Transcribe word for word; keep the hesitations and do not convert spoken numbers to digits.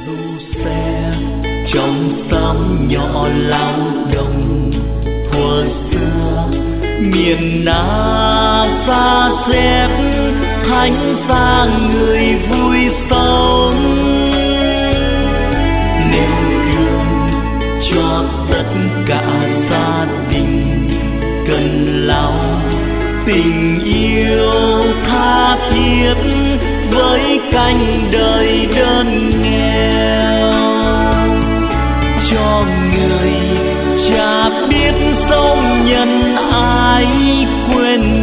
Trong xóm nhỏ lao động thuở xưa, miền Nam xa xếp thánh xa người vui sống, nêu gương cho tất cả gia đình cần lòng tình yêu tha thiết với cánh đời đơn nghèo. Cho người cha biết sống nhân ái quên